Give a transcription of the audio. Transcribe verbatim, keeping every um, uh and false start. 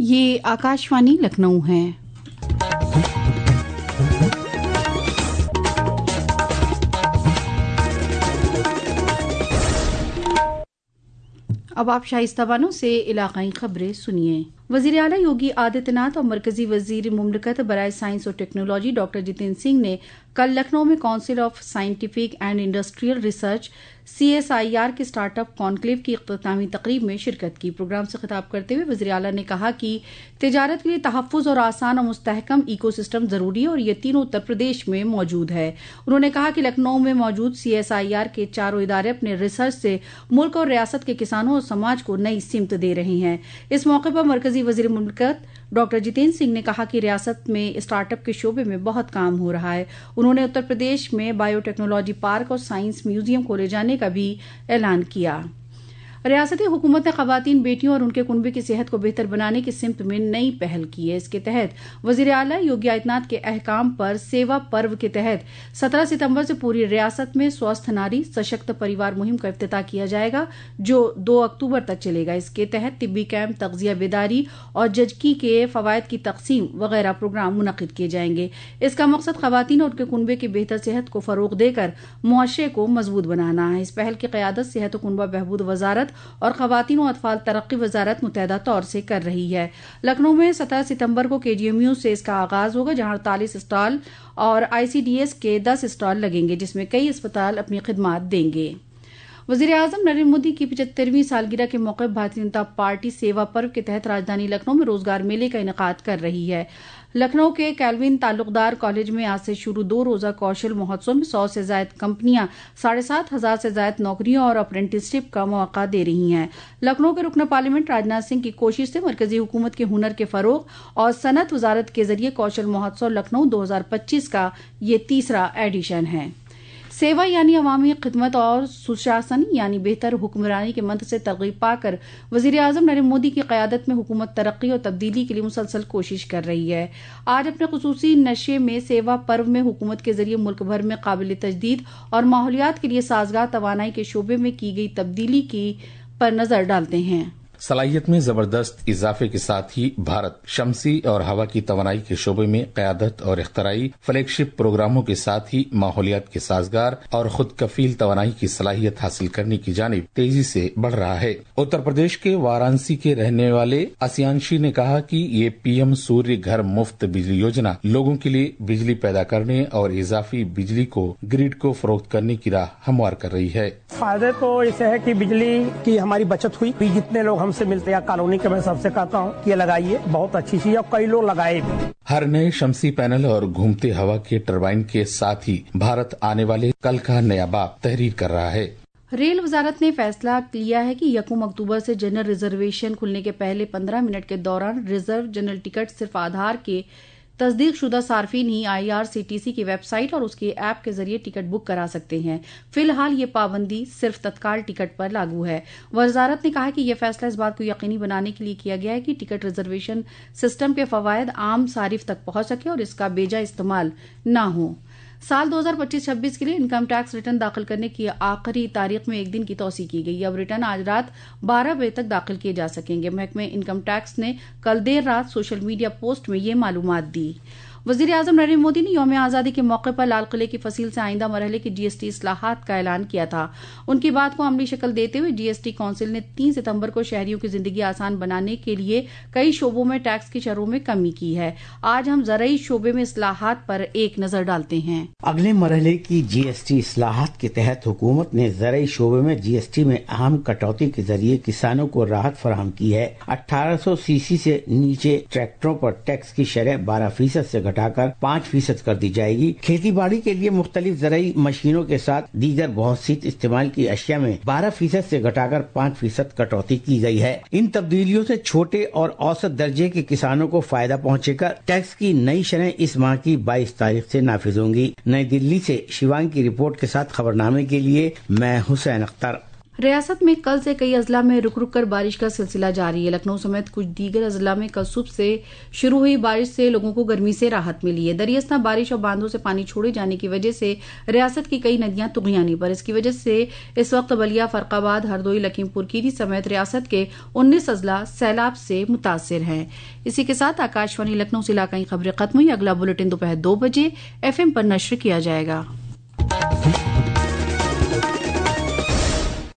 یہ آکاشوانی لکھنؤ ہے۔ اب آپ شائستہ بانو سے علاقائی خبریں سنیے۔ وزیر اعلیٰ یوگی آدتیہ ناتھ اور مرکزی وزیر مملکت برائے سائنس اور ٹیکنالوجی ڈاکٹر جتیندر سنگھ نے کل لکھنؤ میں council of scientific and industrial research C S I R کے اسٹارٹ اپ کانکلیو کی اختتامی تقریب میں شرکت کی۔ پروگرام سے خطاب کرتے ہوئے وزیر اعلیٰ نے کہا کہ تجارت کے لیے تحفظ اور آسان اور مستحکم ایکو سسٹم ضروری ہے اور یہ تینوں اتر پردیش میں موجود ہے۔ انہوں نے کہا کہ لکھنؤ میں موجود سی ایس آئی آر کے چاروں ادارے اپنے ریسرچ سے ملک اور ریاست کے کسانوں اور سماج کو نئی سمت دے رہے ہیں۔ اس موقع پر مرکزی وزیر مملکت ڈاکٹر جتیندر سنگھ نے کہا کہ ریاست میں اسٹارٹ اپ کے شعبے میں بہت کام ہو رہا ہے۔ انہوں نے اتر پردیش میں بایو ٹیکنالوجی پارک اور سائنس میوزیم کھولے جانے کا بھی اعلان کیا۔ ریاستی حکومت نے خواتین، بیٹیوں اور ان کے کنبے کی صحت کو بہتر بنانے کی سمت میں نئی پہل کی ہے۔ اس کے تحت وزیر اعلیٰ یوگی آدتیہ ناتھ کے احکام پر سیوا پرو کے تحت سترہ ستمبر سے پوری ریاست میں سوستھ ناری سشکت پریوار مہم کا افتتاح کیا جائے گا جو دو اکتوبر تک چلے گا۔ اس کے تحت طبی کیمپ، تغذیہ بیداری اور ججکی کے فوائد کی تقسیم وغیرہ پروگرام منعقد کیے جائیں گے۔ اس کا مقصد خواتین اور ان کے کنبے کی بہتر صحت کو فروغ دے کر معاشرے کو مضبوط بنانا ہے۔ اس پہل کی قیادت صحت و کنبہ بہبود وزارت اور خواتین و اطفال ترقی وزارت متحدہ طور سے کر رہی ہے۔ لکھنؤ میں سترہ ستمبر کو کے جی ایم یو سے اس کا آغاز ہوگا جہاں اڑتالیس اسٹال اور آئی سی ڈی ایس کے دس اسٹال لگیں گے جس میں کئی اسپتال اپنی خدمات دیں گے۔ وزیر اعظم نریندر مودی کی پچہترویں سالگرہ کے موقع پر بھارتیہ جنتا پارٹی سیوا پرو کے تحت راجدھانی لکھنؤ میں روزگار میلے کا انعقاد کر رہی ہے۔ لکھنؤ کے کیلوین تعلقدار کالج میں آج سے شروع دو روزہ کوشل مہوتسو میں سو سے زائد کمپنیاں ساڑھے سات ہزار سے زائد نوکریوں اور اپرنٹسشپ کا مواقع دے رہی ہیں۔ لکھنؤ کے رکن پارلیمنٹ راجناتھ سنگھ کی کوشش سے مرکزی حکومت کے ہنر کے فروغ اور صنعت وزارت کے ذریعے کوشل مہوتسو لکھنؤ دو ہزار پچیس کا یہ تیسرا ایڈیشن ہے۔ سیوا یعنی عوامی خدمت اور سشاسن یعنی بہتر حکمرانی کے منتر سے ترغیب پا کر وزیر اعظم نریندر مودی کی قیادت میں حکومت ترقی اور تبدیلی کے لیے مسلسل کوشش کر رہی ہے۔ آج اپنے خصوصی نشے میں سیوا پرو میں حکومت کے ذریعے ملک بھر میں قابل تجدید اور ماحولیات کے لیے سازگار توانائی کے شعبے میں کی گئی تبدیلی کی پر نظر ڈالتے ہیں۔ صلاحیت میں زبردست اضافے کے ساتھ ہی بھارت شمسی اور ہوا کی توانائی کے شعبے میں قیادت اور اختراعی فلیگ شپ پروگراموں کے ساتھ ہی ماحولیات کے سازگار اور خود کفیل توانائی کی صلاحیت حاصل کرنے کی جانب تیزی سے بڑھ رہا ہے۔ اتر پردیش کے وارانسی کے رہنے والے اسیانشی نے کہا کہ یہ پی ایم سوریہ گھر مفت بجلی یوجنا لوگوں کے لیے بجلی پیدا کرنے اور اضافی بجلی کو گریڈ کو فروخت کرنے کی راہ ہموار کر رہی ہے۔ فائدے تو اسے ہے کہ بجلی کی ہماری بچت ہوئی، جتنے لوگ ہم سے ملتے ہیں کالونی کے، میں سب سے کہتا ہوں کہ یہ لگائیے، بہت اچھی چیز ہے، کئی لوگ لگائے بھی۔ ہر نئے شمسی پینل اور گھومتے ہوا کے ٹربائن کے ساتھ ہی بھارت آنے والے کل کا نیا باب تحریر کر رہا ہے۔ ریل وزارت نے فیصلہ لیا ہے کہ یکم اکتوبر سے جنرل ریزرویشن کھلنے کے پہلے پندرہ منٹ کے دوران ریزرو جنرل ٹکٹ صرف آدھار کے تصدیق شدہ صارفین ہی I R C T C کی ویب سائٹ اور اس کے ایپ کے ذریعے ٹکٹ بک کرا سکتے ہیں۔ فی الحال یہ پابندی صرف تتکال ٹکٹ پر لاگو ہے۔ وزارت نے کہا کہ یہ فیصلہ اس بات کو یقینی بنانے کے لیے کیا گیا ہے کہ ٹکٹ ریزرویشن سسٹم کے فوائد عام صارف تک پہنچ سکے اور اس کا بیجا استعمال نہ ہو۔ سال دو ہزار پچیس چھبیس کے لیے انکم ٹیکس ریٹرن داخل کرنے کی آخری تاریخ میں ایک دن کی توسیع کی گئی۔ اب ریٹرن آج رات بارہ بجے تک داخل کیے جا سکیں گے۔ محکمہ انکم ٹیکس نے کل دیر رات سوشل میڈیا پوسٹ میں یہ معلومات دی۔ وزیر اعظم نریندر مودی نے یوم آزادی کے موقع پر لال قلعے کی فصیل سے آئندہ مرحلے کی جی ایس ٹی اصلاحات کا اعلان کیا تھا۔ ان کی بات کو عملی شکل دیتے ہوئے جی ایس ٹی کونسل نے تین ستمبر کو شہریوں کی زندگی آسان بنانے کے لیے کئی شعبوں میں ٹیکس کی شرحوں میں کمی کی ہے۔ آج ہم زرعی شعبے میں اصلاحات پر ایک نظر ڈالتے ہیں۔ اگلے مرحلے کی جی ایس ٹی اصلاحات کے تحت حکومت نے زرعی شعبے میں جی ایس ٹی میں اہم کٹوتی کے ذریعے کسانوں کو راحت فراہم کی ہے۔ اٹھارہ سو سی سی سے نیچے ٹریکٹروں پر ٹیکس کی شرح بارہ فیصد سے گھٹا کر پانچ فیصد کر دی جائے گی۔ کھیتی باڑی کے لیے مختلف زرعی مشینوں کے ساتھ دیگر بہت سی استعمال کی اشیاء میں بارہ فیصد سے گھٹا کر پانچ فیصد کٹوتی کی گئی ہے۔ ان تبدیلیوں سے چھوٹے اور اوسط درجے کے کسانوں کو فائدہ پہنچے گا۔ ٹیکس کی نئی شرح اس ماہ کی بائیس تاریخ سے نافذ ہوں گی۔ نئی دلی سے شیوانگ کی رپورٹ کے ساتھ خبرنامے کے لیے میں حسین اختر۔ ریاست میں کل سے کئی اضلاع میں رک رک کر بارش کا سلسلہ جاری ہے۔ لکھنؤ سمیت کچھ دیگر اضلاع میں کل صبح سے شروع ہوئی بارش سے لوگوں کو گرمی سے راحت ملی ہے۔ دریاستہ بارش اور باندھوں سے پانی چھوڑے جانے کی وجہ سے ریاست کی کئی ندیاں طغیانی پر، اس کی وجہ سے اس وقت بلیا، فرق آباد، ہردوئی، لکھیم پور کیری سمیت ریاست کے انیس اضلاع سیلاب سے متاثر ہیں۔ اسی کے ساتھ آکاش وانی لکھنؤ سے علاقائی خبریں ختم ہوئی۔ اگلا بلیٹن دوپہر دو بجے ایف ایم پر نشر کیا جائے گا۔